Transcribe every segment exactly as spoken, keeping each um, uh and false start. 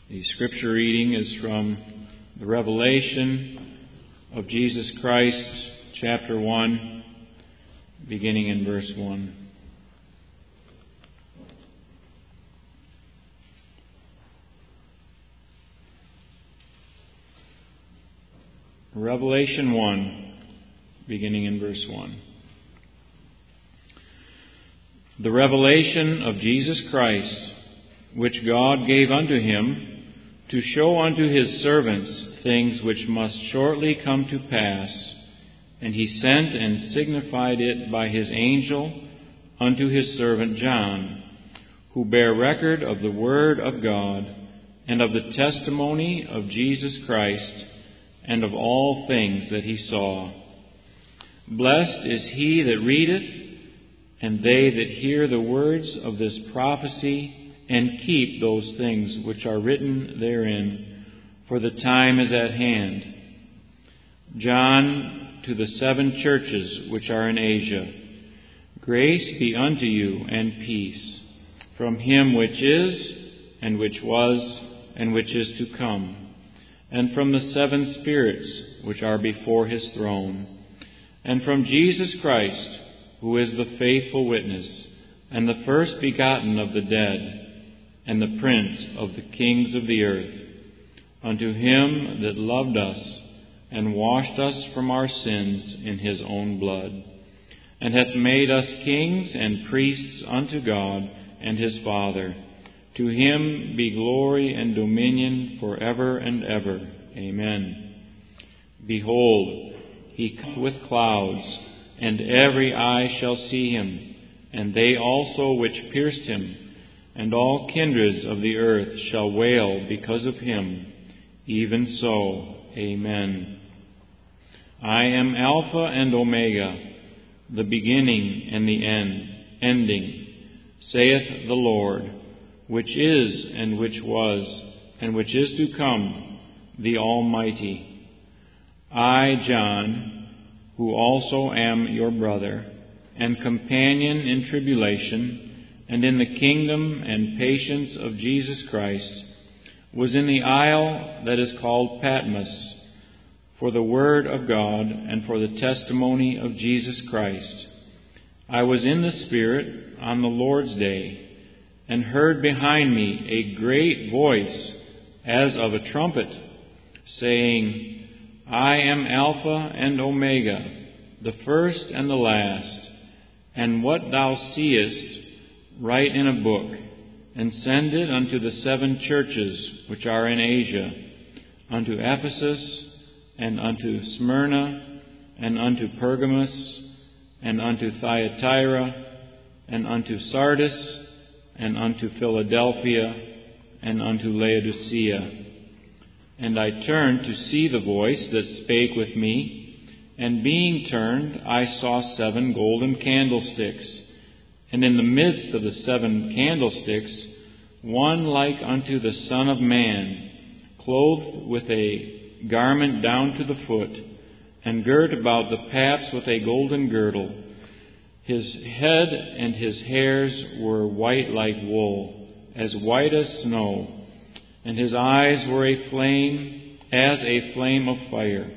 The scripture reading is from the Revelation of Jesus Christ, chapter one, beginning in verse one. Revelation one, beginning in verse one. The revelation of Jesus Christ, which God gave unto him, to show unto his servants things which must shortly come to pass. And he sent and signified it by his angel unto his servant John, who bare record of the word of God, and of the testimony of Jesus Christ, and of all things that he saw. Blessed is he that readeth, and they that hear the words of this prophecy, and keep those things which are written therein, for the time is at hand. John, to the seven churches which are in Asia, grace be unto you and peace, from him which is, and which was, and which is to come, and from the seven spirits which are before his throne, and from Jesus Christ, who is the faithful witness, and the first begotten of the dead, and the Prince of the kings of the earth, unto him that loved us, and washed us from our sins in his own blood, and hath made us kings and priests unto God and his Father. To him be glory and dominion for ever and ever. Amen. Behold, he cometh with clouds, and every eye shall see him, and they also which pierced him, and all kindreds of the earth shall wail because of him. Even so, Amen. I am Alpha and Omega, the beginning and the end, ending, saith the Lord, which is, and which was, and which is to come, the Almighty. I, John, who also am your brother, and companion in tribulation, and in the kingdom and patience of Jesus Christ, was in the isle that is called Patmos, for the word of God and for the testimony of Jesus Christ. I was in the Spirit on the Lord's day, and heard behind me a great voice as of a trumpet, saying, I am Alpha and Omega, the first and the last, and what thou seest, write in a book, and send it unto the seven churches which are in Asia, unto Ephesus, and unto Smyrna, and unto Pergamos, and unto Thyatira, and unto Sardis, and unto Philadelphia, and unto Laodicea. And I turned to see the voice that spake with me, and being turned, I saw seven golden candlesticks, and in the midst of the seven candlesticks, one like unto the Son of Man, clothed with a garment down to the foot, and girt about the paps with a golden girdle. His head and his hairs were white like wool, as white as snow, and his eyes were a flame, as a flame of fire,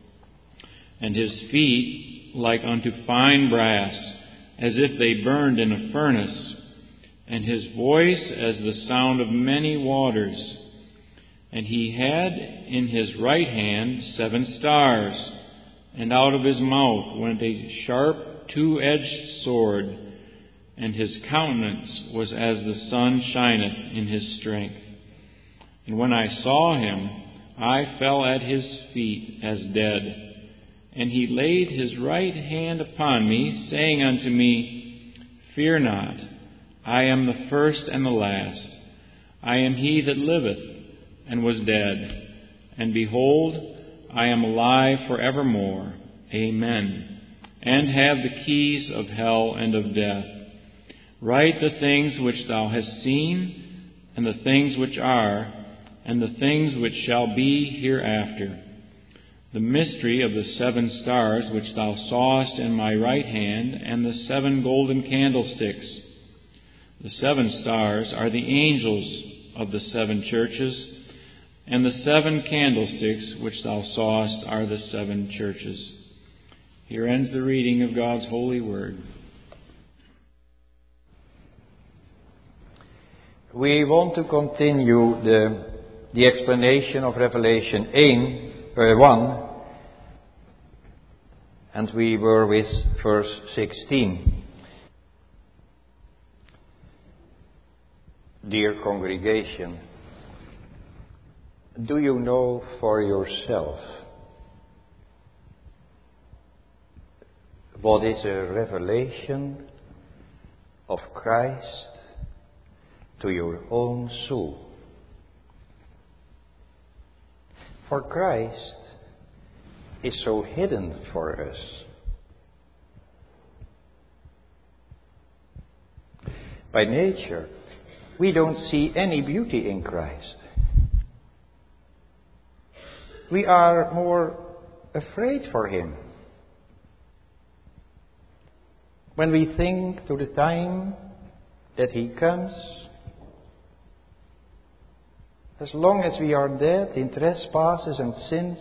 and his feet like unto fine brass, as if they burned in a furnace, and his voice as the sound of many waters. And he had in his right hand seven stars, and out of his mouth went a sharp two-edged sword, and his countenance was as the sun shineth in his strength. And when I saw him, I fell at his feet as dead. And he laid his right hand upon me, saying unto me, Fear not, I am the first and the last. I am he that liveth, and was dead. And behold, I am alive for evermore. Amen. And have the keys of hell and of death. Write the things which thou hast seen, and the things which are, and the things which shall be hereafter. The mystery of the seven stars which thou sawest in my right hand, and the seven golden candlesticks. The seven stars are the angels of the seven churches, And the seven candlesticks which thou sawest are the seven churches. Here ends the reading of God's holy word. We want to continue the, the explanation of Revelation one, and we were with verse sixteen. Dear congregation, do you know for yourself what is a revelation of Christ to your own soul? For Christ is so hidden for us. By nature, we don't see any beauty in Christ. We are more afraid for Him. When we think to the time that He comes, as long as we are dead in trespasses and sins,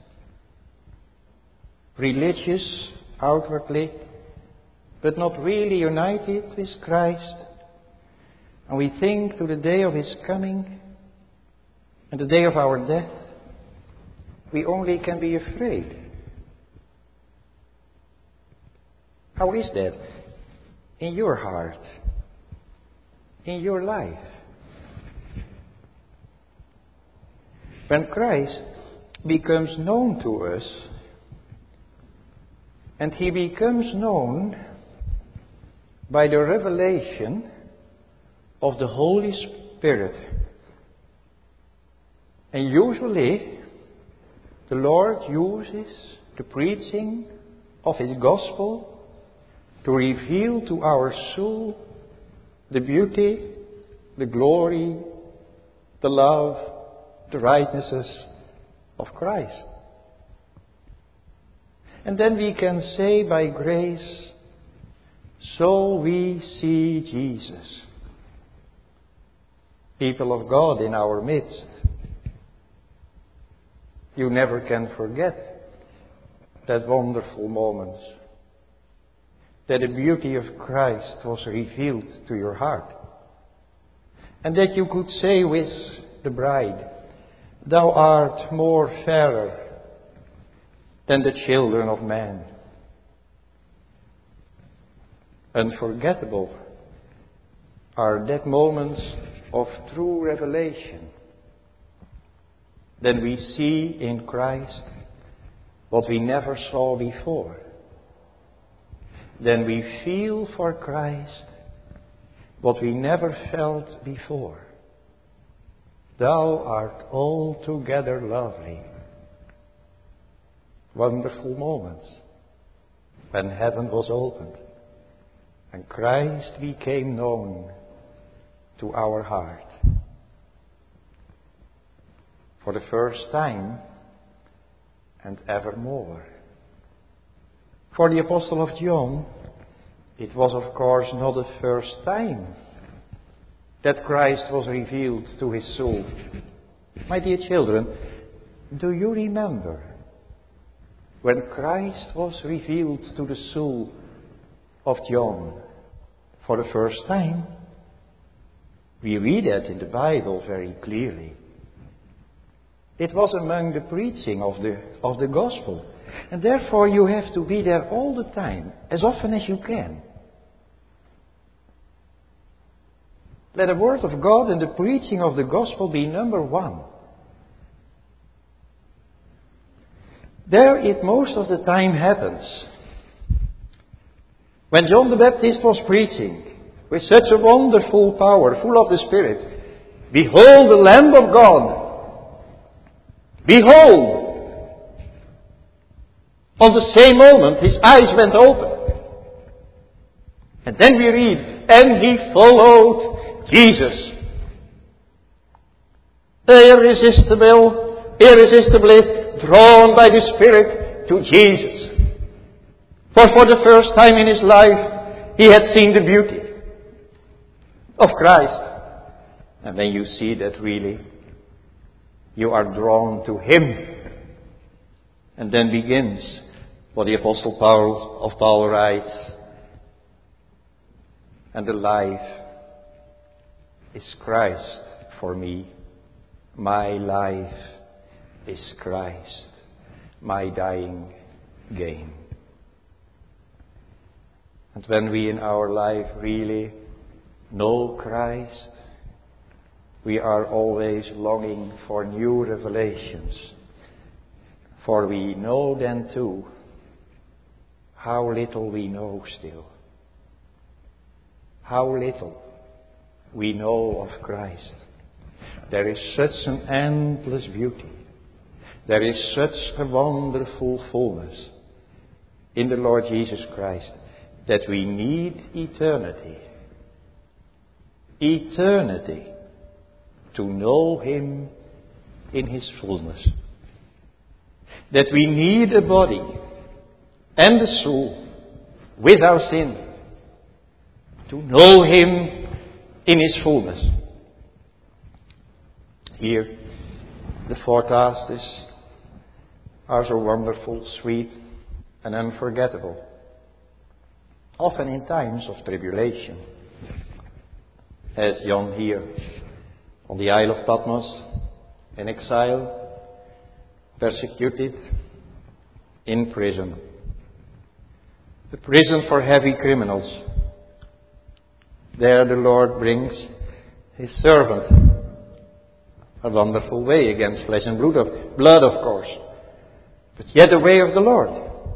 religious outwardly, but not really united with Christ, and we think to the day of His coming and the day of our death, we only can be afraid. How is that in your heart, in your life? When Christ becomes known to us, and He becomes known by the revelation of the Holy Spirit. And usually, the Lord uses the preaching of His gospel to reveal to our soul the beauty, the glory, the love, the rightnesses of Christ. And then we can say by grace, so we see Jesus. People of God in our midst, you never can forget that wonderful moment, that the beauty of Christ was revealed to your heart. And that you could say with the bride, thou art more fairer than the children of men. Unforgettable are that moments of true revelation. Then we see in Christ what we never saw before. Then we feel for Christ what we never felt before. Thou art altogether lovely. Wonderful moments when heaven was opened and Christ became known to our heart. For the first time and evermore. For the Apostle of John, it was of course not the first time that Christ was revealed to his soul. My dear children, do you remember when Christ was revealed to the soul of John for the first time? We read that in the Bible very clearly. It was among the preaching of the, of the gospel. And therefore you have to be there all the time, as often as you can. Let the word of God and the preaching of the gospel be number one. There it most of the time happens. When John the Baptist was preaching with such a wonderful power, full of the Spirit, behold the Lamb of God. Behold! On the same moment his eyes went open. And then we read, and he followed Jesus. Irresistible, irresistibly drawn by the Spirit to Jesus. For for the first time in his life, he had seen the beauty of Christ. And then you see that really you are drawn to Him. And then begins what the Apostle Paul of Paul writes. And the life is Christ for me. My life is Christ. My dying gain. And when we in our life really know Christ, we are always longing for new revelations. For we know then too how little we know still. How little we know of Christ. There is such an endless beauty. There is such a wonderful fullness in the Lord Jesus Christ that we need eternity. Eternity to know Him in His fullness. That we need a body and a soul without sin to know Him in His fullness. Here, the forecasts are so wonderful, sweet, and unforgettable. Often in times of tribulation. As John here on the Isle of Patmos, in exile, persecuted, in prison. The prison for heavy criminals. There the Lord brings His servant. A wonderful way against flesh and blood, of, blood, of course. But yet the way of the Lord.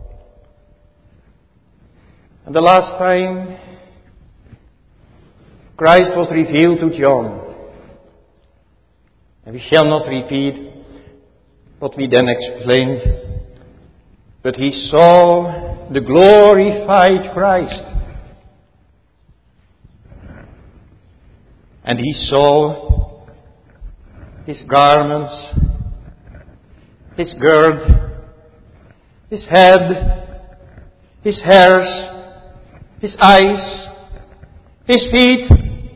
And the last time Christ was revealed to John. And we shall not repeat what we then explained. But he saw the glorified Christ. And he saw His garments, His gird, His head, His hairs, His eyes, His feet,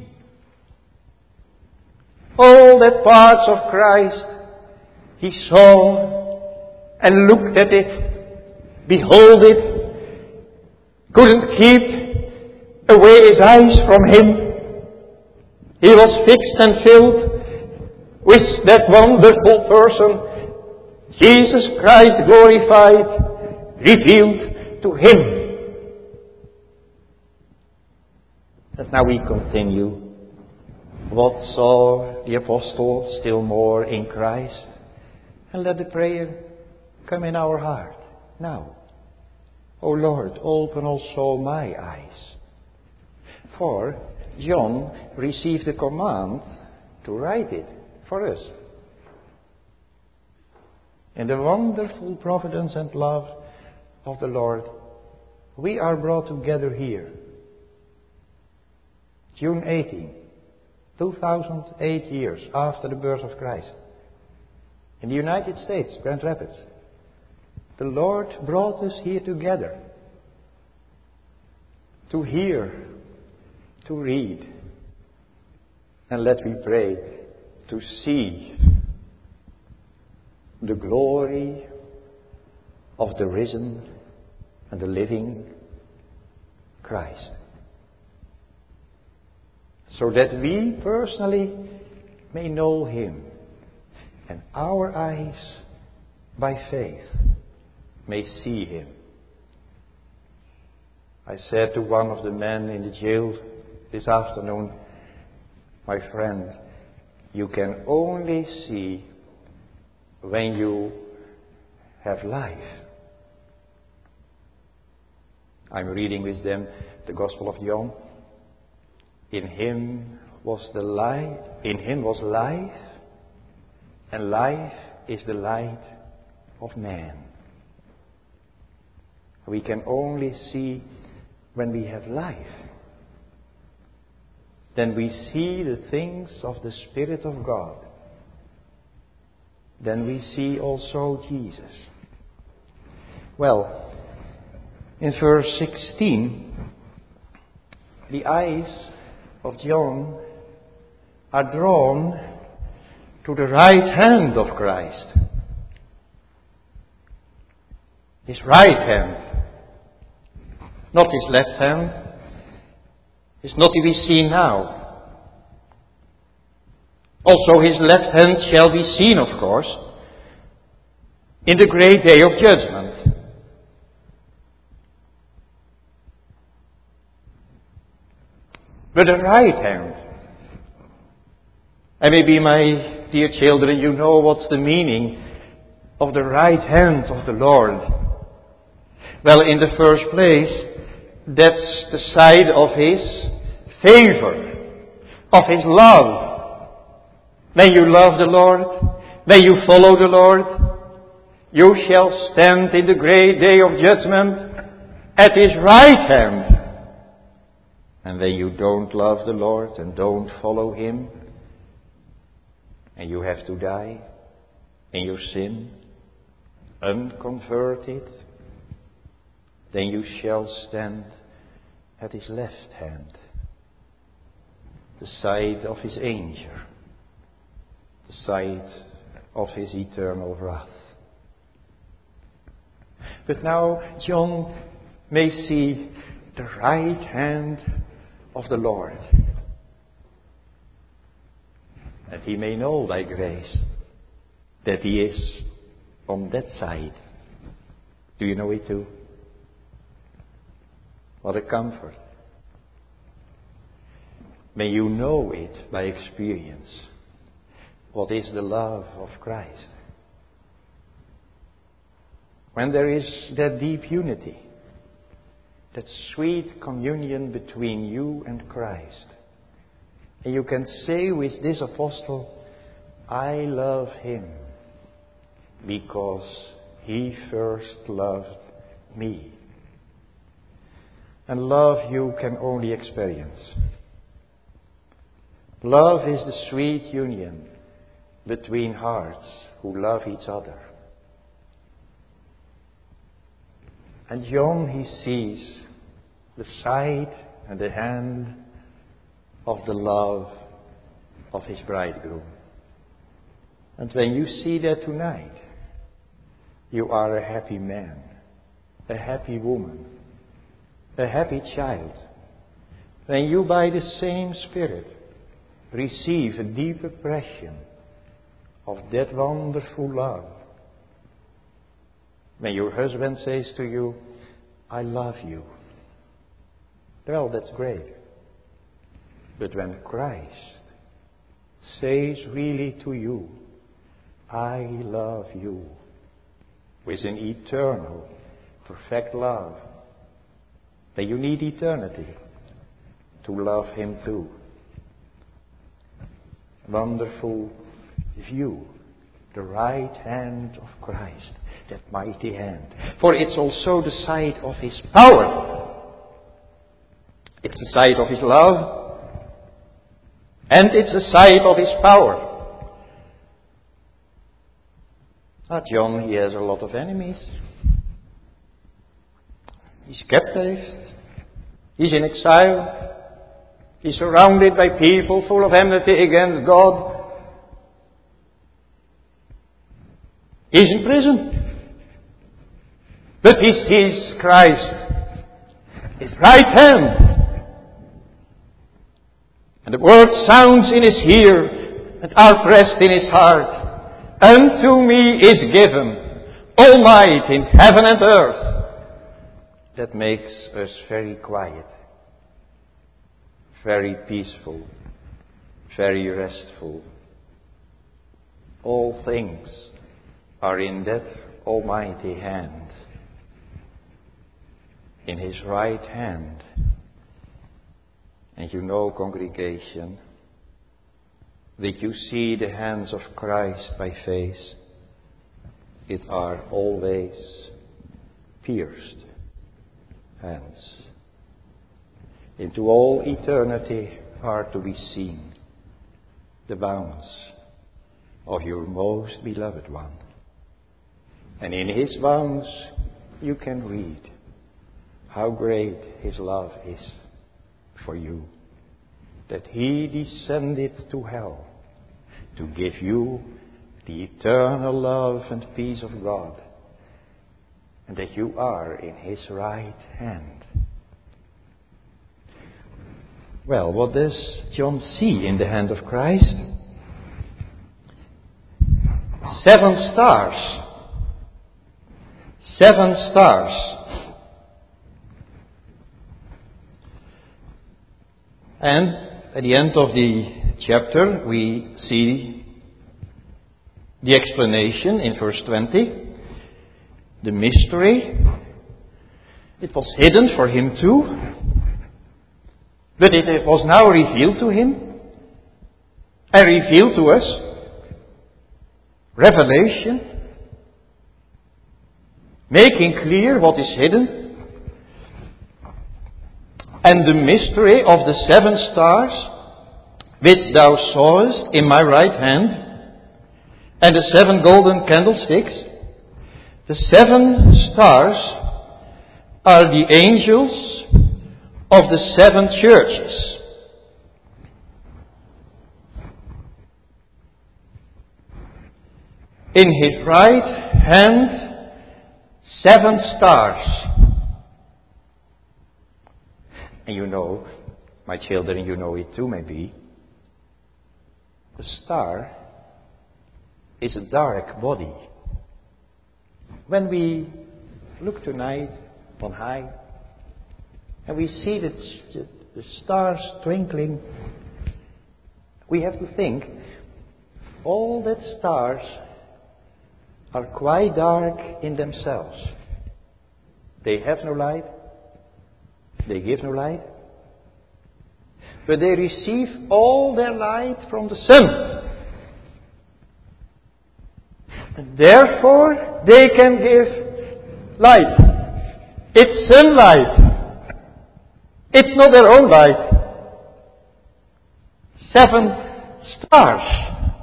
all that parts of Christ He saw and looked at it, behold it, couldn't keep away his eyes from Him. He was fixed and filled with that wonderful person, Jesus Christ glorified, revealed to Him. And now we continue. What saw the apostle still more in Christ? And let the prayer come in our heart now. O Lord, open also my eyes. For John received a command to write it for us. In the wonderful providence and love of the Lord, we are brought together here. June eighteenth, two thousand eight years after the birth of Christ. In the United States, Grand Rapids. The Lord brought us here together to hear, to read, and let me pray, to see the glory of the risen and the living Christ. So that we personally may know Him, and our eyes by faith may see Him. I said to one of the men in the jail this afternoon, my friend, you can only see when you have life. I'm reading with them the Gospel of John. In Him was the light, in Him was life, and life is the light of man. We can only see when we have life. Then we see the things of the Spirit of God. Then we see also Jesus. Well, in verse sixteen, the eyes of John are drawn to the right hand of Christ. His right hand, not his left hand, is not to be seen now. Also his left hand shall be seen, of course, in the great day of judgment. But the right hand, and maybe my dear children, you know what's the meaning of the right hand of the Lord. Well, in the first place, that's the side of His favor, of His love. When you love the Lord, when you follow the Lord, you shall stand in the great day of judgment at His right hand. And when you don't love the Lord and don't follow Him, and you have to die in your sin, unconverted, then you shall stand at His left hand, the side of His anger, the side of His eternal wrath. But now John may see the right hand of the Lord, and he may know by grace that He is on that side. Do you know it too? What a comfort. May you know it by experience. What is the love of Christ? When there is that deep unity, that sweet communion between you and Christ, and you can say with this apostle, I love Him because He first loved me. And love you can only experience. Love is the sweet union between hearts who love each other. And John, he sees the side and the hand of the love of his bridegroom. And when you see that tonight, you are a happy man, a happy woman, a happy child, when you by the same Spirit receive a deep impression of that wonderful love. When your husband says to you, I love you, well, that's great. But when Christ says really to you, I love you, with an eternal, perfect love, then you need eternity to love Him too. Wonderful view, the right hand of Christ, that mighty hand. For it's also the side of His power. It's the side of His love, and it's the side of His power. Ah, John, he has a lot of enemies. He's captive. He's in exile. He's surrounded by people full of enmity against God. He's in prison. But he sees Christ, His right hand. And the word sounds in his ear and are pressed in his heart. Unto me is given all might in heaven and earth. That makes us very quiet, very peaceful, very restful. All things are in that almighty hand, in His right hand. And you know, congregation, that you see the hands of Christ by faith, it are always pierced hands. Into all eternity are to be seen the wounds of your most beloved one. And in His wounds you can read how great His love is for you. That He descended to hell to give you the eternal love and peace of God, and that you are in His right hand. Well, what does John see in the hand of Christ? Seven stars. Seven stars. And at the end of the chapter, we see the explanation in verse twenty. The mystery. It was hidden for him too, but it was now revealed to him and revealed to us. Revelation. Making clear what is hidden. And the mystery of the seven stars, which thou sawest in my right hand, and the seven golden candlesticks. The seven stars are the angels of the seven churches. In his right hand, seven stars. And you know, my children, you know it too maybe. The star is a dark body. When we look tonight on high and we see the, the stars twinkling, we have to think, all that stars are quite dark in themselves. They have no light. They give no light. But they receive all their light from the sun. And therefore, they can give light. It's sunlight. It's not their own light. Seven stars.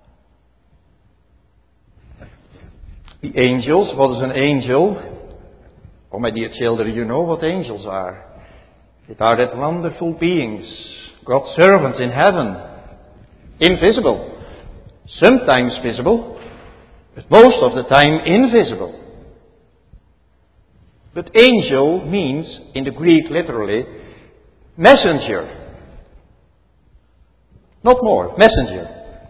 The angels, what is an angel? Oh, my dear children, you know what angels are. It are that wonderful beings, God's servants in heaven, invisible, sometimes visible, but most of the time invisible. But angel means, in the Greek literally, messenger. Not more, messenger.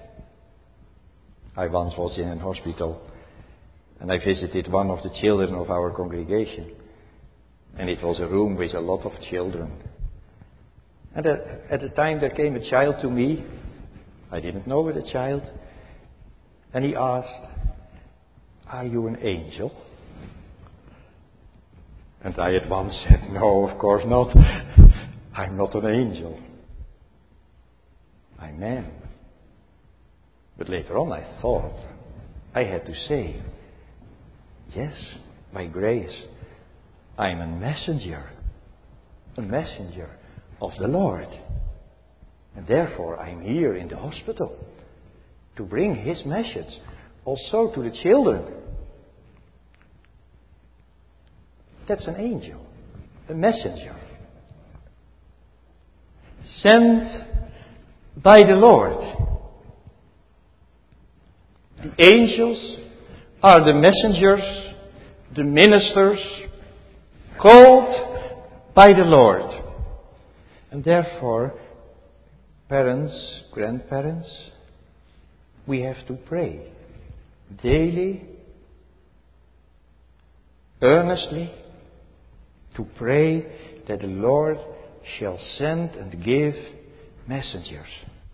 I once was in a hospital and I visited one of the children of our congregation. And it was a room with a lot of children. And at, at the time there came a child to me. I didn't know the child. And he asked, "Are you an angel?" And I at once said, "No, of course not. I'm not an angel. I'm man." But later on I thought I had to say, yes, by grace, I'm a messenger, a messenger of the Lord. And therefore I'm here in the hospital to bring His message also to the children. That's an angel, a messenger. Sent by the Lord. The angels are the messengers, the ministers, called by the Lord. And therefore, parents, grandparents, we have to pray daily, earnestly, to pray that the Lord shall send and give messengers.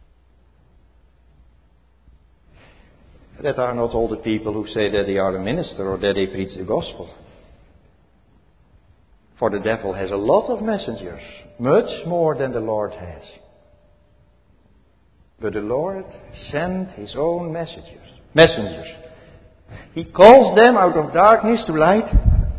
That are not all the people who say that they are a minister or that they preach the gospel. For the devil has a lot of messengers, much more than the Lord has. But the Lord sent His own messengers. Messengers. He calls them out of darkness to light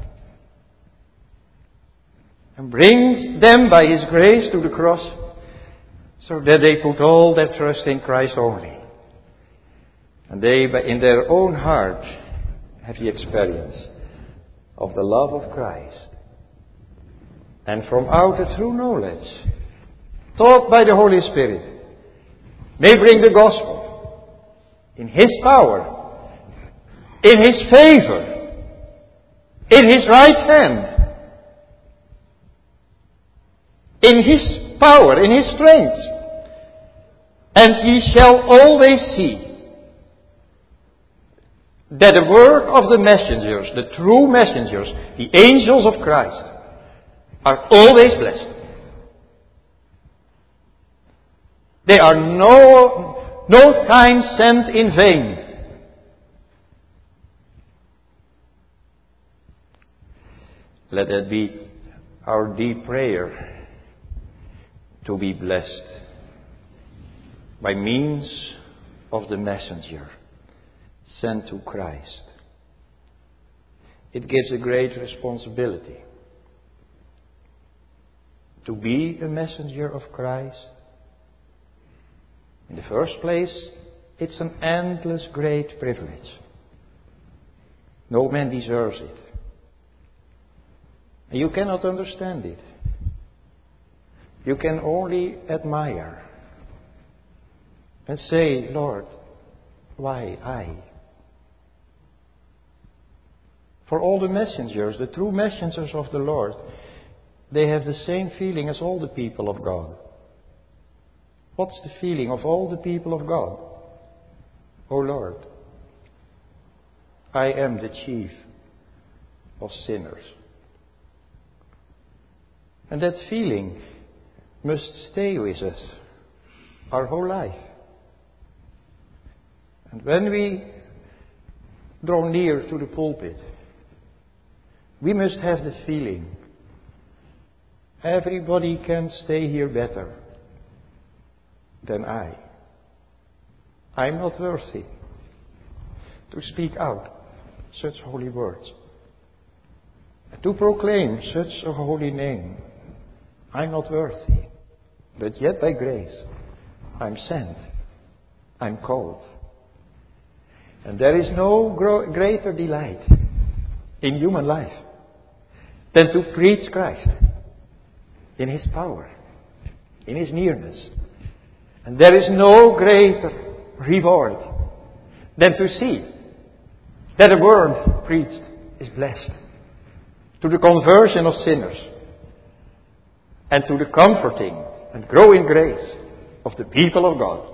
and brings them by His grace to the cross so that they put all their trust in Christ only. And they, in their own heart, have the experience of the love of Christ. And from out the true knowledge, taught by the Holy Spirit, may bring the gospel in His power, in His favor, in His right hand, in His power, in His strength. And ye shall always see that the work of the messengers, the true messengers, the angels of Christ, are always blessed. They are no, no time sent in vain. Let that be our deep prayer, to be blessed by means of the messenger sent to Christ. It gives a great responsibility to be a messenger of Christ. In the first place, it's an endless great privilege. No man deserves it. And you cannot understand it. You can only admire and say, Lord, why I? For all the messengers, the true messengers of the Lord, they have the same feeling as all the people of God. What's the feeling of all the people of God? Oh Lord, I am the chief of sinners. And that feeling must stay with us our whole life. And when we draw near to the pulpit, we must have the feeling, everybody can stay here better than I. I'm not worthy to speak out such holy words, to proclaim such a holy name. I'm not worthy, but yet by grace I'm sent, I'm called. And there is no gro- greater delight in human life than to preach Christ in His power, in His nearness. And there is no greater reward than to see that the word preached is blessed to the conversion of sinners and to the comforting and growing grace of the people of God.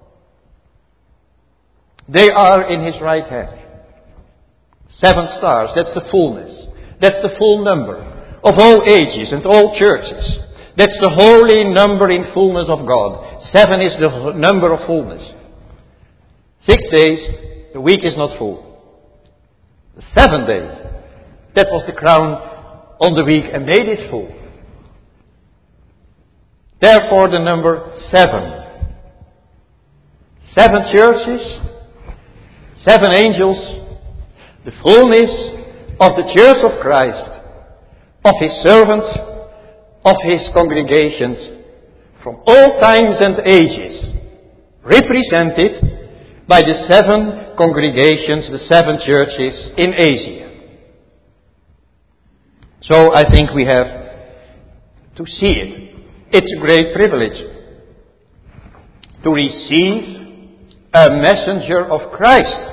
They are in His right hand. Seven stars, that's the fullness. That's the full number of all ages and all churches. That's the holy number in fullness of God. Seven is the number of fullness. Six days, the week is not full. The seventh day, that was the crown on the week and made it full. Therefore the number seven. Seven churches, seven angels, the fullness of the church of Christ, of His servants, of His congregations, from all times and ages, represented by the seven congregations, the seven churches in Asia. So I think we have to see it. It's a great privilege to receive a messenger of Christ.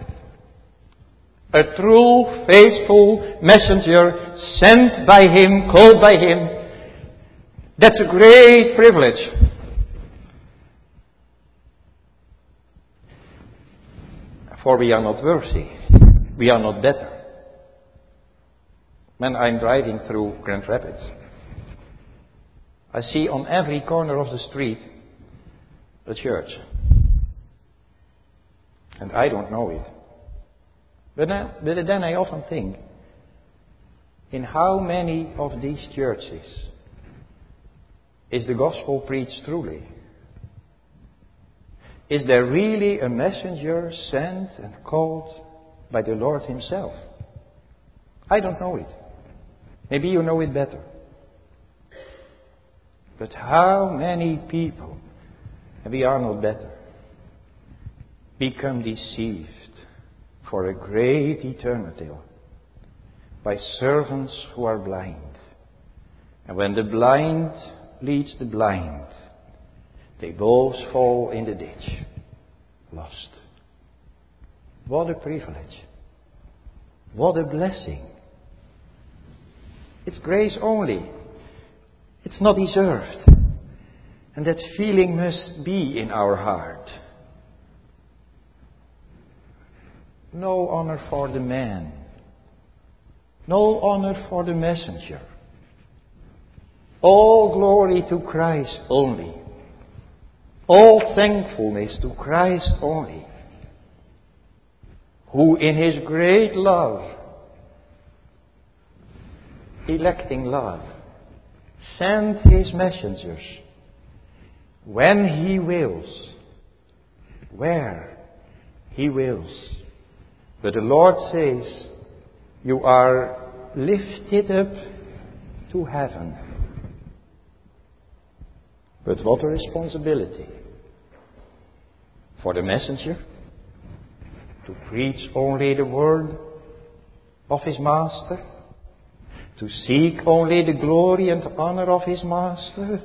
A true, faithful messenger sent by Him, called by Him. That's a great privilege. For we are not worthy. We are not better. When I'm driving through Grand Rapids, I see on every corner of the street a church. And I don't know it. But then, but then I often think, in how many of these churches is the gospel preached truly? Is there really a messenger sent and called by the Lord Himself? I don't know it. Maybe you know it better. But how many people, and we are not better, become deceived for a great eternity by servants who are blind. And when the blind leads the blind, they both fall in the ditch, lost. What a privilege. What a blessing. It's grace only. It's not deserved. And that feeling must be in our heart. No honor for the man. No honor for the messenger. All glory to Christ only. All thankfulness to Christ only. Who in His great love, electing love, sent His messengers when He wills, where He wills. But the Lord says, you are lifted up to heaven. But what a responsibility for the messenger to preach only the word of his master, to seek only the glory and honor of his master.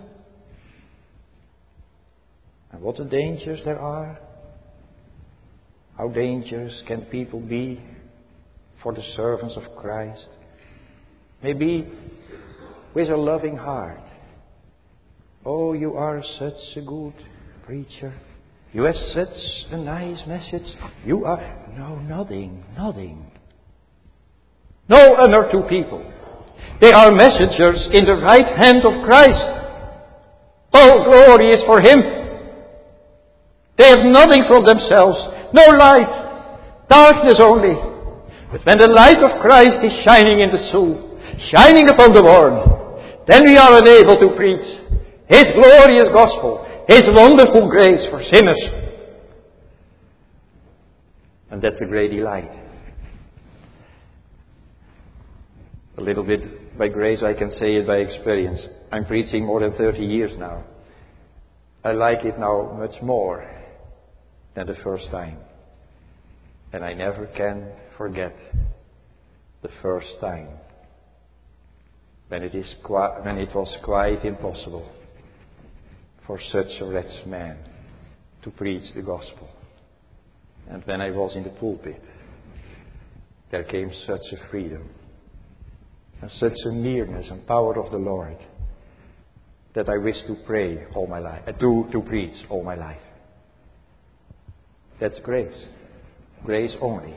And what a dangers there are. How dangerous can people be for the servants of Christ? Maybe with a loving heart. Oh, you are such a good preacher. You have such a nice message. You are... No, nothing, nothing. No honor to people. They are messengers in the right hand of Christ. All glory is for Him. They have nothing from themselves. No light. Darkness only. But when the light of Christ is shining in the soul, shining upon the world, then we are enabled to preach His glorious gospel, His wonderful grace for sinners. And that's a great delight. A little bit by grace, I can say it by experience. I'm preaching more than thirty years now. I like it now much more than the first time. And I never can forget the first time when it, is qui- when it was quite impossible for such a wretched man to preach the gospel. And when I was in the pulpit, there came such a freedom and such a nearness and power of the Lord that I wish to pray all my life, uh, to, to preach all my life. That's grace. Grace only.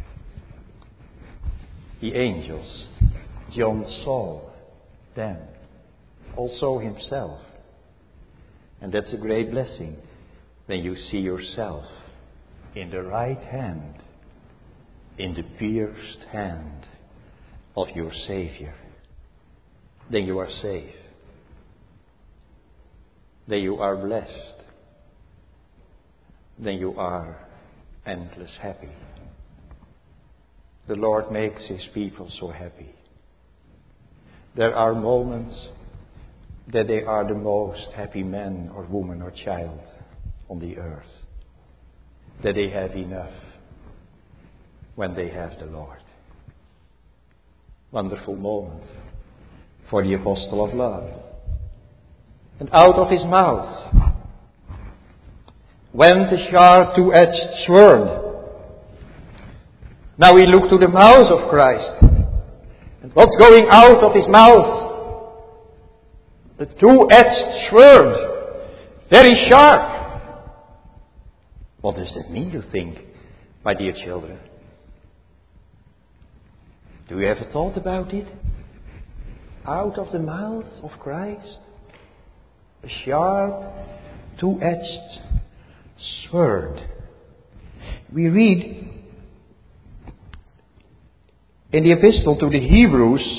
The angels, John saw them, also himself. And that's a great blessing when you see yourself in the right hand, in the pierced hand of your Savior. Then you are safe. Then you are blessed. Then you are endless happy. The Lord makes His people so happy. There are moments that they are the most happy man or woman or child on the earth. That they have enough when they have the Lord. Wonderful moment for the apostle of love. And out of his mouth went a sharp two-edged sword. Now we look to the mouth of Christ. And what's going out of his mouth? The two-edged sword. Very sharp. What does that mean, you think, my dear children? Do you ever thought about it? Out of the mouth of Christ, a sharp, two-edged sword. We read in the epistle to the Hebrews,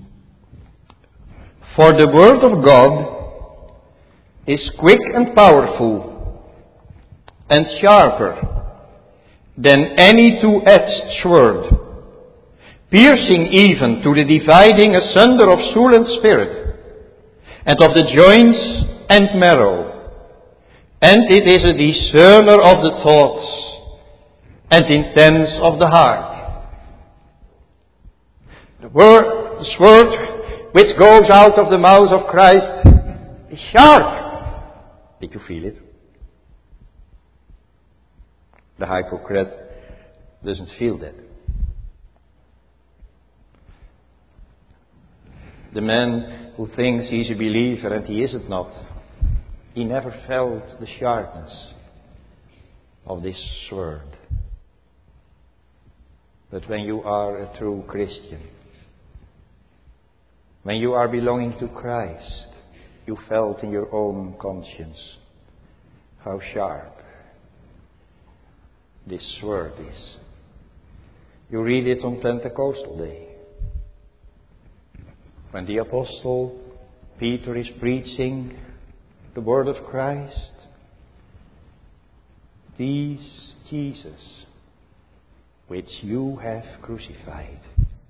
for the word of God is quick and powerful and sharper than any two-edged sword, piercing even to the dividing asunder of soul and spirit, and of the joints and marrow, and it is a discerner of the thoughts and intents of the heart. The word, the sword which goes out of the mouth of Christ is sharp. Did you feel it? The hypocrite doesn't feel that. The man who thinks he's a believer and he isn't not, he never felt the sharpness of this sword. But when you are a true Christian, when you are belonging to Christ, you felt in your own conscience how sharp this sword is. You read it on Pentecostal Day, when the Apostle Peter is preaching the word of Christ. These Jesus, which you have crucified.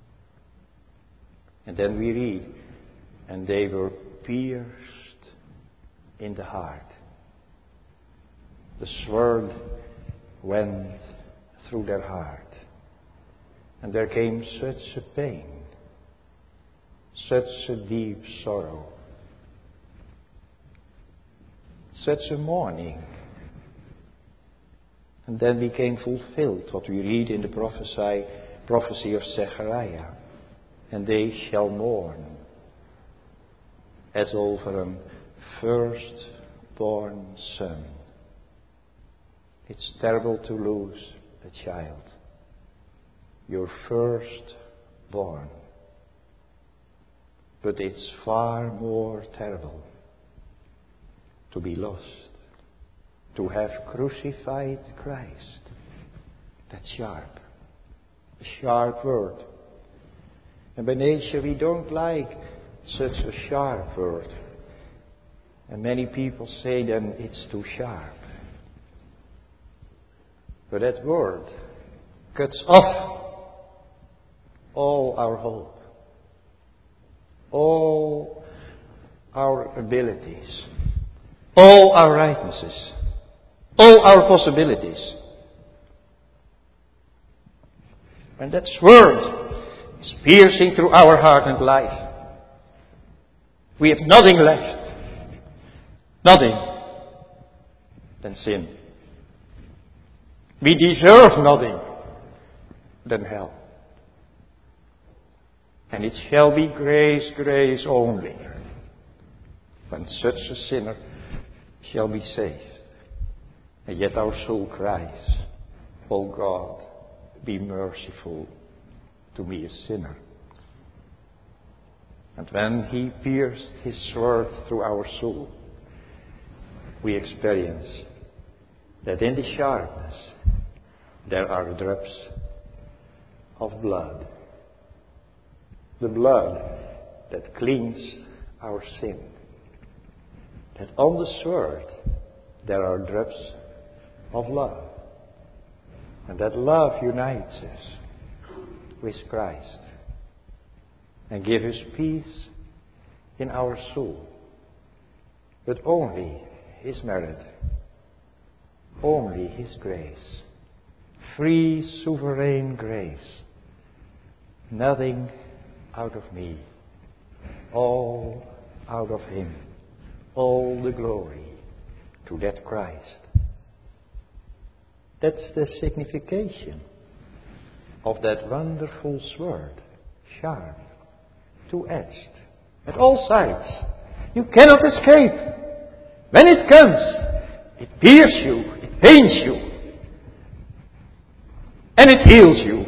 And then we read, and they were pierced in the heart. The sword went through their heart. And there came such a pain, such a deep sorrow, such a mourning. And then became fulfilled what we read in the prophecy, prophecy of Zechariah. And they shall mourn as over a firstborn son. It's terrible to lose a child, your firstborn. But it's far more terrible to be lost, to have crucified Christ. That's sharp, a sharp word. And by nature we don't like such a sharp word. And many people say then it's too sharp. But that word cuts off all our hope, all our abilities, all our rightnesses, all our possibilities. And that word is piercing through our heart and life. We have nothing left, nothing than sin. We deserve nothing than hell. And it shall be grace, grace only, when such a sinner shall be saved. And yet our soul cries, "O God, be merciful to me, a sinner." And when He pierced His sword through our soul, we experience that in the sharpness there are drops of blood. The blood that cleans our sin. That on the sword there are drops of love. And that love unites us with Christ and gives us peace in our soul. But only His merit, only His grace, free, sovereign grace, nothing out of me, all out of Him, all the glory to that Christ. That's the signification of that wonderful sword, sharp, two-edged, at all sides. You cannot escape. When it comes, it pierces you, it pains you, and it heals you.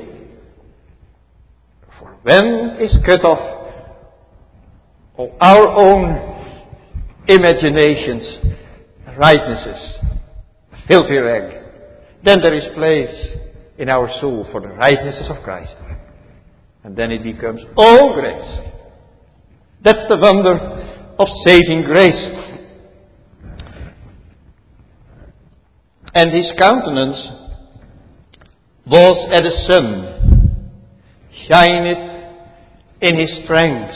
For when is cut off all our own imaginations, rightnesses, filthy rag, then there is place in our soul for the rightnesses of Christ. And then it becomes all grace. That's the wonder of saving grace. And His countenance was as the sun, shineth in His strength.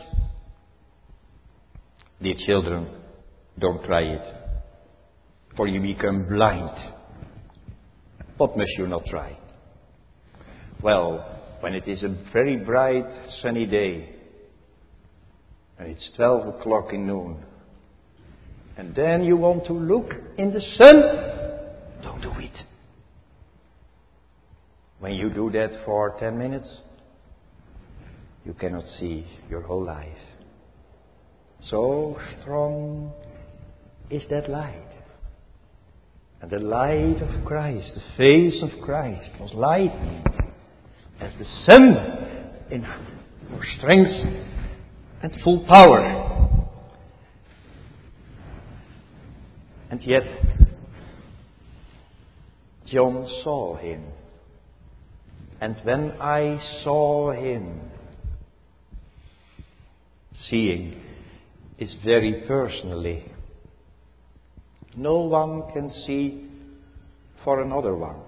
Dear children, don't try it, for you become blind. What must you not try? Well, when it is a very bright sunny day, and it's twelve o'clock in noon, and then you want to look in the sun, don't do it. When you do that for ten minutes, you cannot see your whole life. So strong is that light. And the light of Christ, the face of Christ, was lightening as the sun in full strength and full power. And yet, John saw him. And when I saw him, seeing is very personally. No one can see for another one.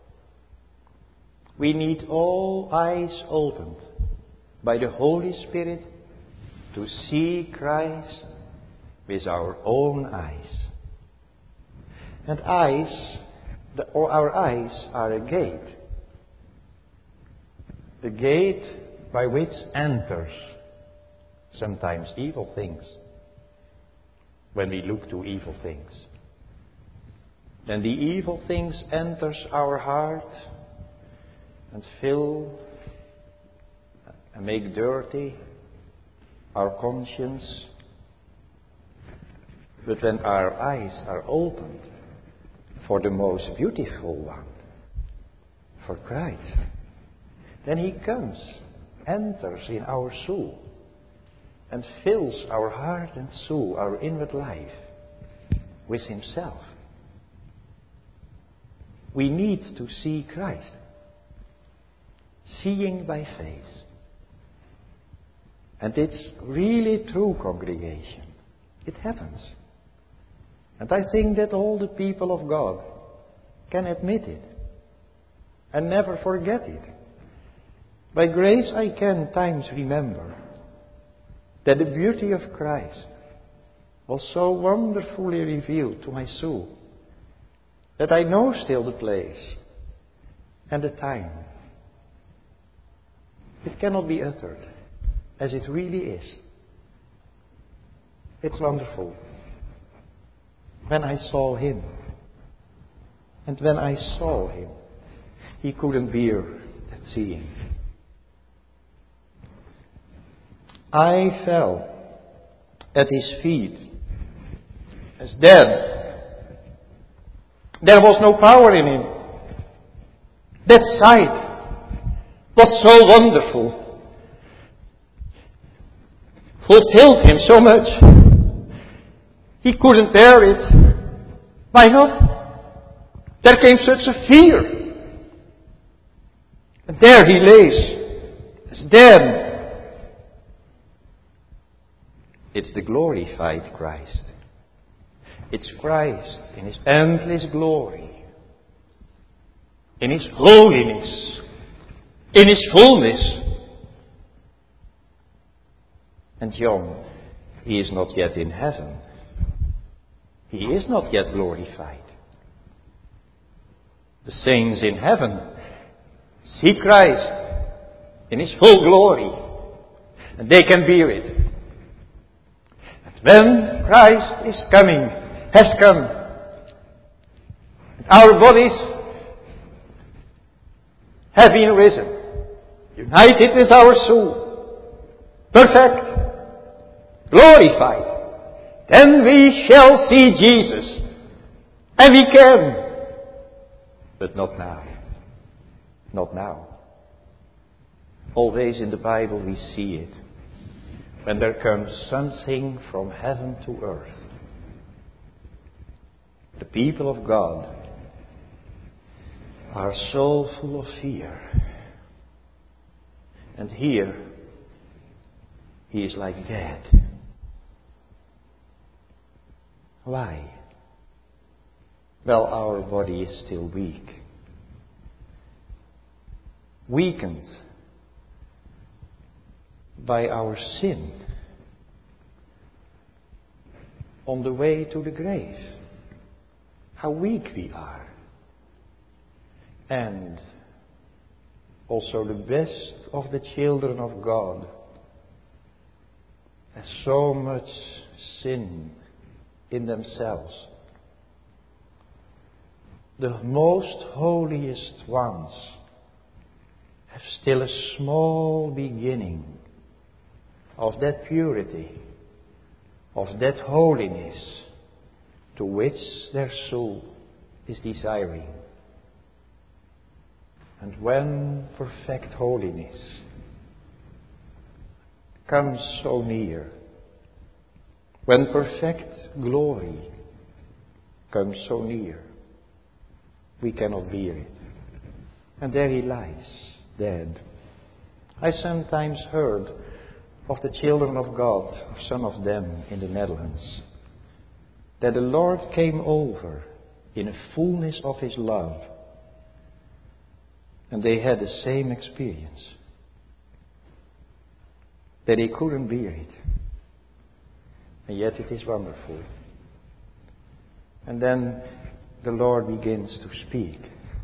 We need all eyes opened by the Holy Spirit to see Christ with our own eyes. And eyes, the, or our eyes are a gate. The gate by which enters sometimes evil things. When we look to evil things, then the evil things enters our heart and fill and make dirty our conscience. But when our eyes are opened for the most beautiful one, for Christ, then He comes, enters in our soul, and fills our heart and soul, our inward life, with Himself. We need to see Christ. Seeing by faith. And it's really true, congregation. It happens. And I think that all the people of God can admit it and never forget it. By grace I can times remember that the beauty of Christ was so wonderfully revealed to my soul that I know still the place and the time. It cannot be uttered as it really is. It's wonderful. When I saw Him, and when I saw Him, He couldn't bear that seeing. I fell at His feet as dead. There was no power in Him. That sight was so wonderful, fulfilled Him so much. He couldn't bear it. Why not? There came such a fear. And there He lays as dead. It's the glorified Christ. It's Christ in His endless glory, in His holiness, in His fullness. And John, he is not yet in heaven. He is not yet glorified. The saints in heaven see Christ in His full glory, and they can bear it. When Christ is coming, has come, our bodies have been risen, united with our soul, perfect, glorified, then we shall see Jesus, and we can, but not now, not now. Always in the Bible we see it. When there comes something from heaven to earth, the people of God are so full of fear. And here, He is like dead. Why? Well, our body is still weak. Weakened by our sin on the way to the grave. How weak we are. And also the best of the children of God has so much sin in themselves. The most holiest ones still a small beginning of that purity, of that holiness to which their soul is desiring. And when perfect holiness comes so near, when perfect glory comes so near, we cannot bear it. And there he lies, dead. I sometimes heard of the children of God, of some of them in the Netherlands, that the Lord came over in a fullness of His love, and they had the same experience, that they couldn't bear it. And yet it is wonderful. And then the Lord begins to speak.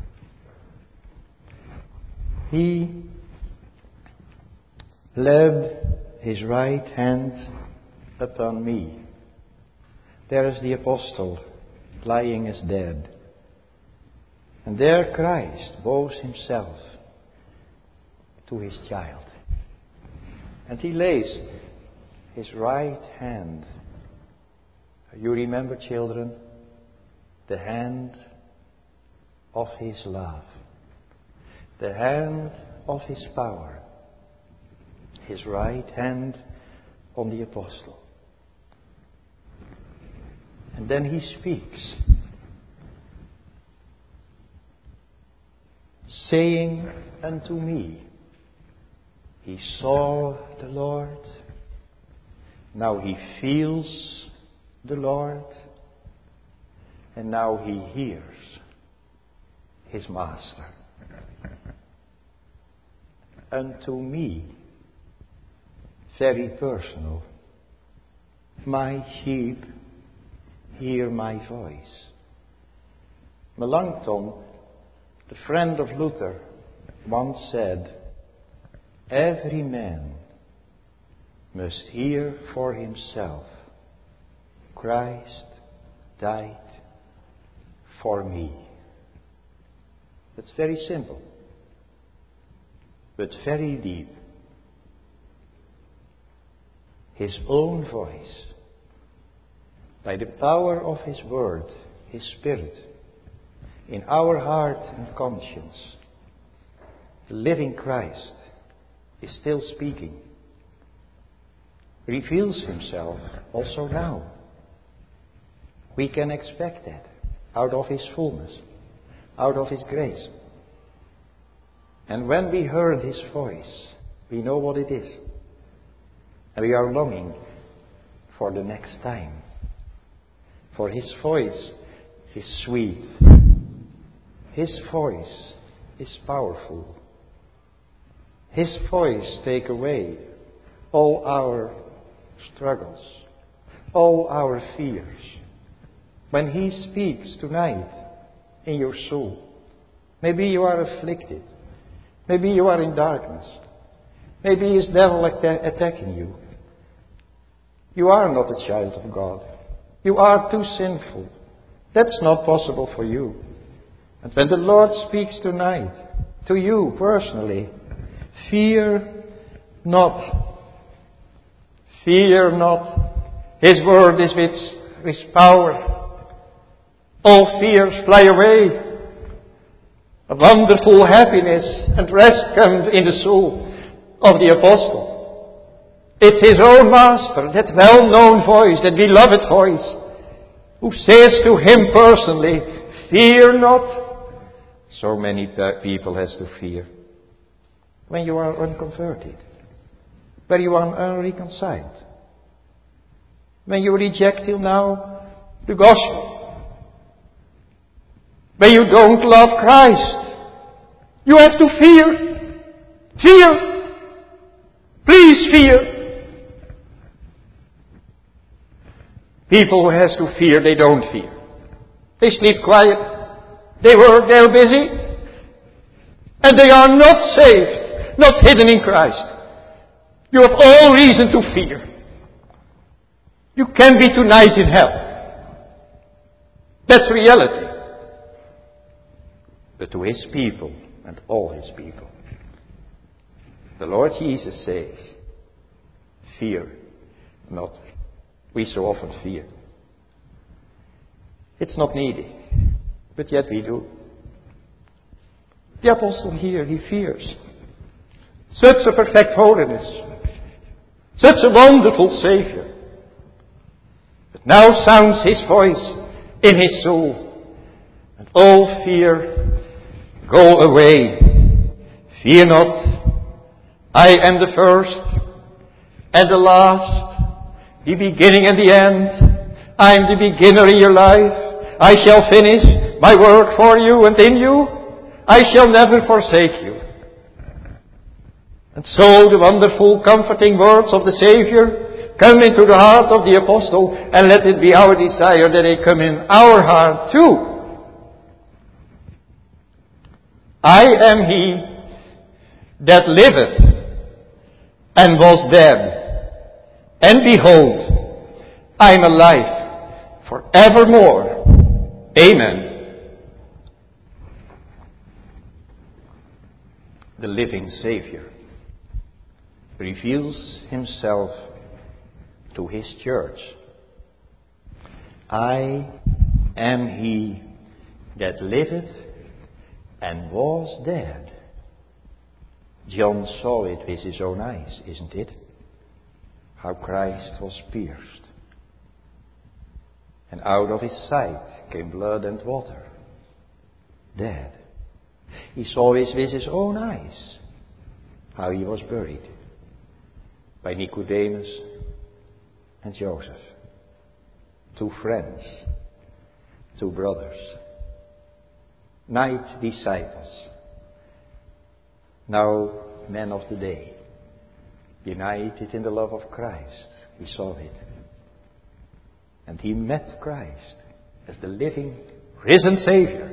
He laid His right hand upon me. There is the apostle lying as dead. And there Christ bows Himself to His child. And He lays His right hand. You remember, children, the hand of His love, the hand of His power, His right hand on the apostle. And then He speaks, saying unto me, he saw the Lord, now he feels the Lord, and now he hears his Master. Unto me, very personal, my sheep hear my voice. Melanchthon, the friend of Luther, once said, every man must hear for himself, Christ died for me. That's very simple, but very deep. His own voice, by the power of His Word, His Spirit, in our heart and conscience, the living Christ is still speaking, reveals Himself also now. We can expect that out of His fullness, out of His grace. And when we heard His voice, we know what it is. And we are longing for the next time. For His voice is sweet. His voice is powerful. His voice takes away all our struggles, all our fears. When He speaks tonight in your soul, maybe you are afflicted, maybe you are in darkness, maybe is devil atta- attacking you. You are not a child of God. You are too sinful. That's not possible for you. And when the Lord speaks tonight to you personally, fear not. Fear not. His word is with, with power. All fears fly away. A wonderful happiness and rest comes in the soul of the apostle. It's his own Master, that well-known voice, that beloved voice, who says to him personally, fear not. So many people has to fear. When you are unconverted, when you are unreconciled, when you reject till now the gospel, when you don't love Christ, you have to fear. Fear. Please fear. People who has to fear, they don't fear. They sleep quiet. They work, they're busy. And they are not saved, not hidden in Christ. You have all reason to fear. You can be tonight in hell. That's reality. But to His people and all His people, The Lord Jesus says, fear not. We so often fear. It's not needy, but yet we do. The apostle here, he fears. Such a perfect holiness. Such a wonderful Savior. But now sounds his voice in his soul. And all fear go away. Fear not. I am the first and the last, the beginning and the end. I am the beginner in your life. I shall finish my work for you and in you. I shall never forsake you. And so the wonderful, comforting words of the Savior come into the heart of the apostle, and let it be our desire that they come in our heart too. I am he that liveth and was dead, and behold, I am alive for evermore. Amen. The living Savior reveals himself to his church. I am he that liveth and was dead. John saw it with his own eyes, isn't it? How Christ was pierced. And out of his side came blood and water. Dead. He saw it with his own eyes, how he was buried by Nicodemus and Joseph. Two friends, two brothers, night disciples, now men of the day, united in the love of Christ. He saw it. And he met Christ as the living, risen Savior.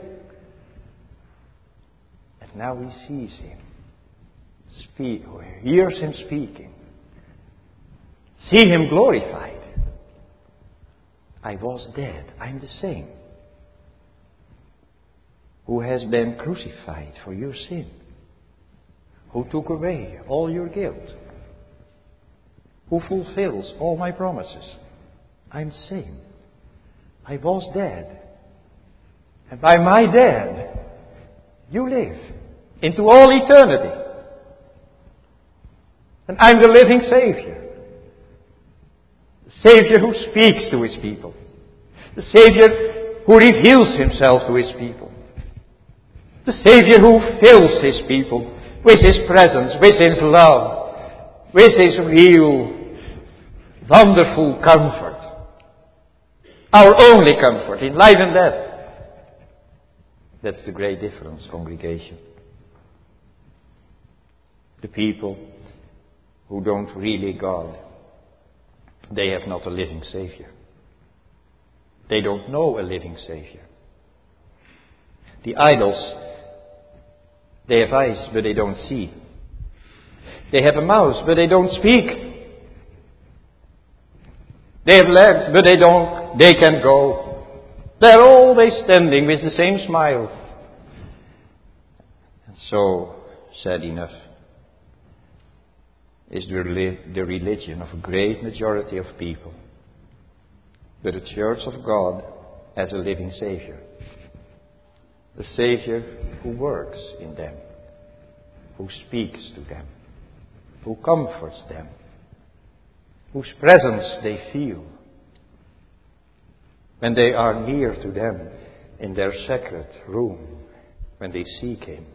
And now he sees him, speak, or hears him speaking, see him glorified. I was dead, I'm the same, who has been crucified for your sin, who took away all your guilt, who fulfills all my promises. I'm the same. I was dead. And by my dead, you live into all eternity. And I'm the living Savior. The Savior who speaks to his people. The Savior who reveals himself to his people. The Savior who fills his people with his presence, with his love, with his real, wonderful comfort. Our only comfort in life and death. That's the great difference, congregation. The people who don't really God, they have not a living Savior. They don't know a living Savior. The idols, they have eyes, but they don't see. They have a mouth, but they don't speak. They have legs, but they don't, they can't go. They're always standing with the same smile. And so, sad enough, is the, the religion of a great majority of people. But the Church of God as a living Savior. The Savior who works in them, who speaks to them, who comforts them, whose presence they feel when they are near to them in their sacred room, when they seek him.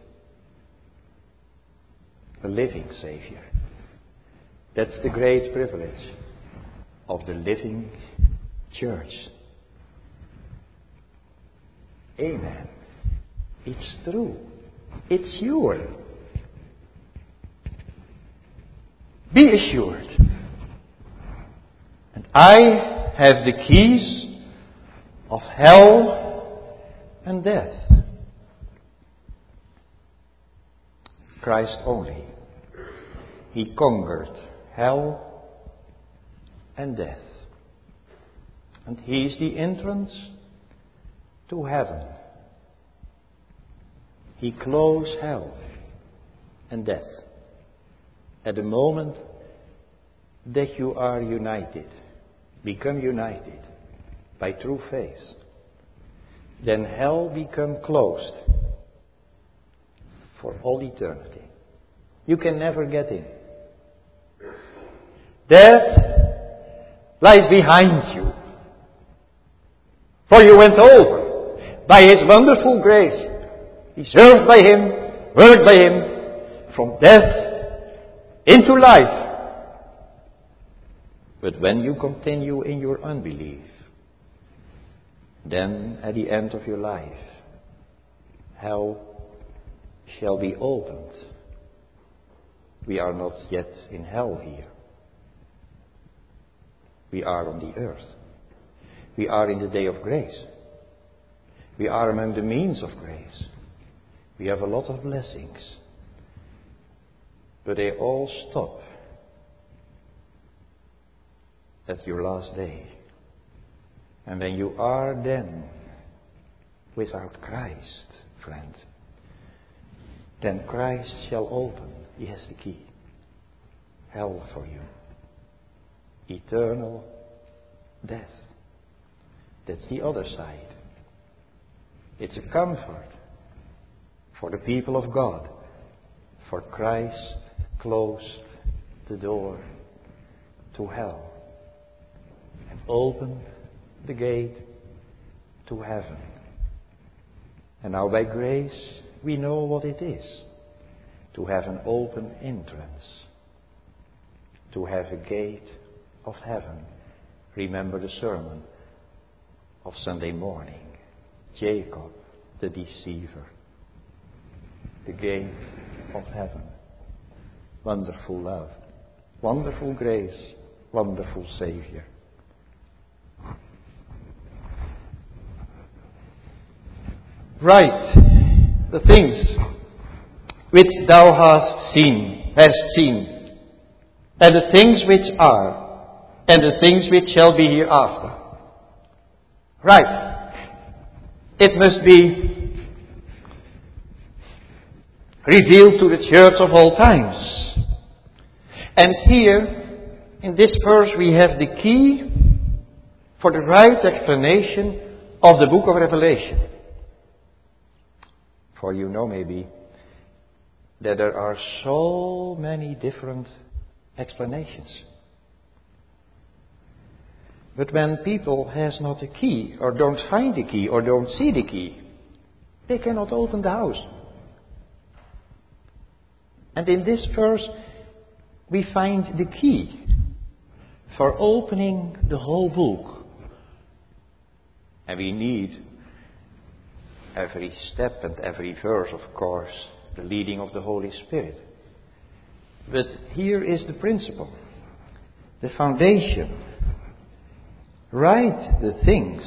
A living Savior. That's the great privilege of the living church. Amen. It's true. It's yours. Be assured. And I have the keys of hell and death. Christ only. He conquered hell and death. And he is the entrance to heaven. He closed hell and death. At the moment that you are united, become united by true faith, then hell become closed for all eternity. You can never get in. Death lies behind you. For you went over by His wonderful grace, deserved by Him, worked by Him, from death into life. But when you continue in your unbelief, then at the end of your life, hell shall be opened. We are not yet in hell here. We are on the earth. We are in the day of grace. We are among the means of grace. We have a lot of blessings. But they all stop at your last day. And when you are then without Christ, friend, then Christ shall open. He has the key. Hell for you. Eternal death. That's the other side. It's a comfort for the people of God. For Christ closed the door to hell and opened the gate to heaven. And now by grace we know what it is to have an open entrance, to have a gate of heaven. Remember the sermon of Sunday morning. Jacob the deceiver. The gate of heaven. Wonderful love. Wonderful grace. Wonderful Savior. Write the things which thou hast seen, hast seen, and the things which are, and the things which shall be hereafter. Right. It must be revealed to the church of all times. And here, in this verse, we have the key for the right explanation of the book of Revelation. For you know maybe that there are so many different explanations. But when people has not a key, or don't find the key, or don't see the key, they cannot open the house. And in this verse, we find the key for opening the whole book. And we need every step and every verse, of course, the leading of the Holy Spirit. But here is the principle, the foundation. Write the things.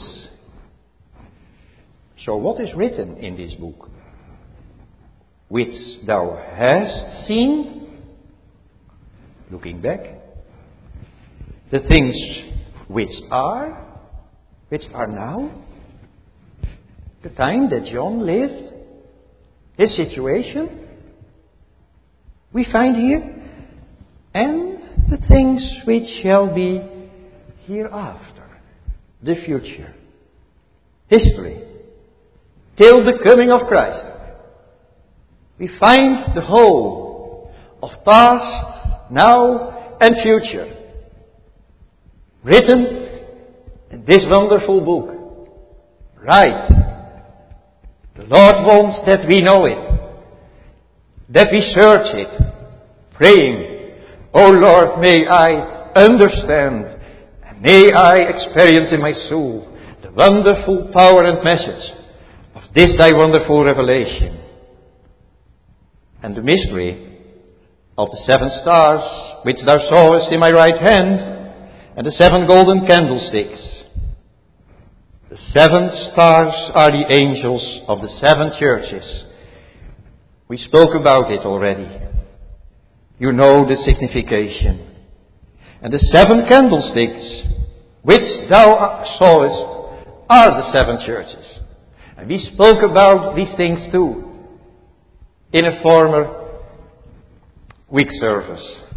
So what is written in this book? Which thou hast seen, looking back. The things which are, which are now. The time that John lived, his situation, we find here. And the things which shall be hereafter. The future, history, till the coming of Christ. We find the whole of past, now, and future written in this wonderful book. Right. The Lord wants that we know it, that we search it, praying, "O Lord, may I understand. May I experience in my soul the wonderful power and message of this thy wonderful revelation." And the mystery of the seven stars which thou sawest in my right hand, and the seven golden candlesticks. The seven stars are the angels of the seven churches. We spoke about it already. You know the signification. And the seven candlesticks which thou sawest are the seven churches. And we spoke about these things too in a former week service.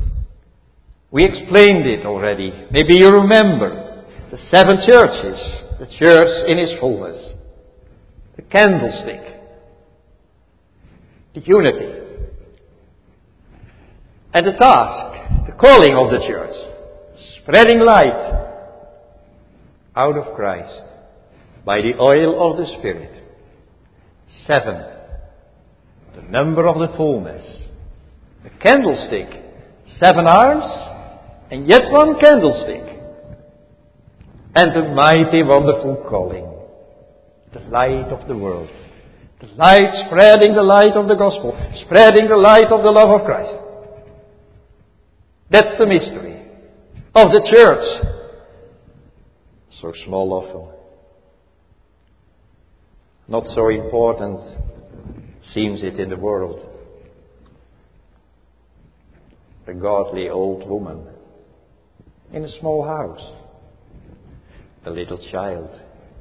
We explained it already. Maybe you remember the seven churches, the church in its fullness, the candlestick, the unity, and the task, the calling of the church, spreading light out of Christ by the oil of the Spirit. Seven, the number of the fullness. The candlestick, seven arms, and yet one candlestick. And the mighty, wonderful calling, the light of the world. The light spreading the light of the gospel, spreading the light of the love of Christ. That's the mystery of the church. So small often. Not so important seems it in the world. A godly old woman in a small house. A little child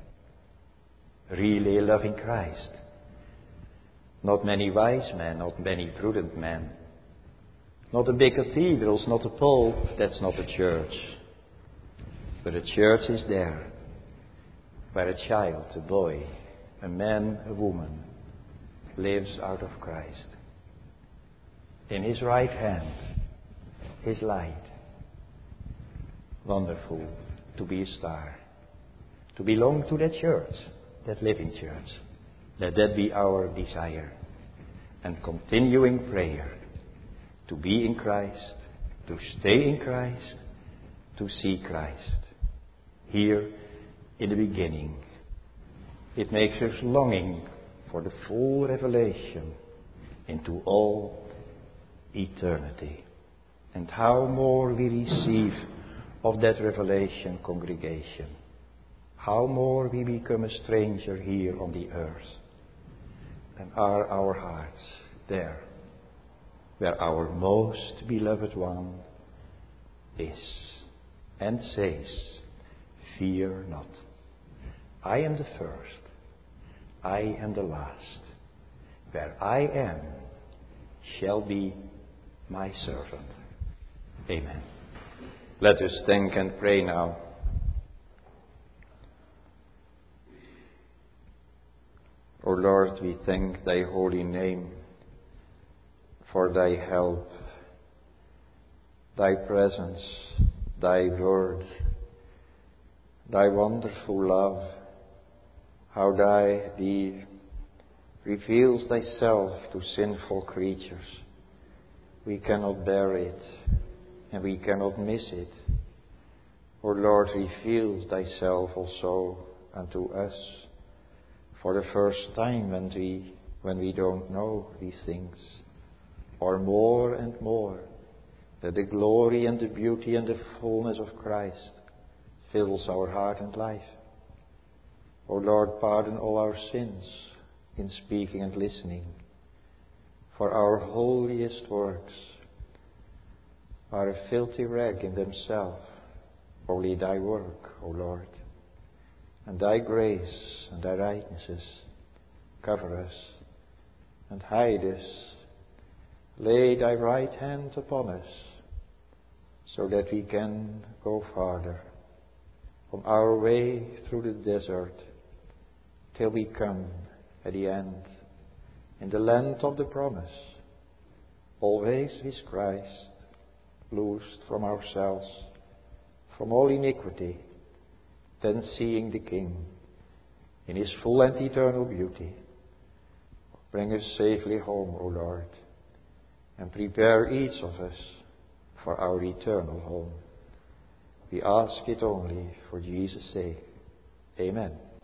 really loving Christ. Not many wise men, not many prudent men. Not the big cathedrals, not the Pope. That's not the church. But the church is there, where a child, a boy, a man, a woman, lives out of Christ. In his right hand, his light. Wonderful to be a star, to belong to that church, that living church. Let that be our desire and continuing prayer, to be in Christ, to stay in Christ, to see Christ. Here in the beginning, it makes us longing for the full revelation into all eternity. And how more we receive of that revelation, congregation, how more we become a stranger here on the earth, then are our hearts there, where our most beloved one is, and says, fear not. I am the first, I am the last. Where I am shall be my servant. Amen. Let us thank and pray now. O Lord, we thank thy holy name for thy help, thy presence, thy word, thy wonderful love, how thy thee reveals thyself to sinful creatures. We cannot bear it, and we cannot miss it. O Lord, reveal thyself also unto us for the first time when we when we don't know these things, or more and more, that the glory and the beauty and the fullness of Christ fills our heart and life. O Lord, pardon all our sins in speaking and listening, for our holiest works are a filthy rag in themselves. Only thy work, O Lord, and thy grace and thy rightnesses cover us and hide us. Lay thy right hand upon us, so that we can go farther on our way through the desert, till we come at the end in the land of the promise, always with Christ, loosed from ourselves, from all iniquity, then seeing the King in his full and eternal beauty. Bring us safely home, O Lord, and prepare each of us for our eternal home. We ask it only for Jesus' sake. Amen.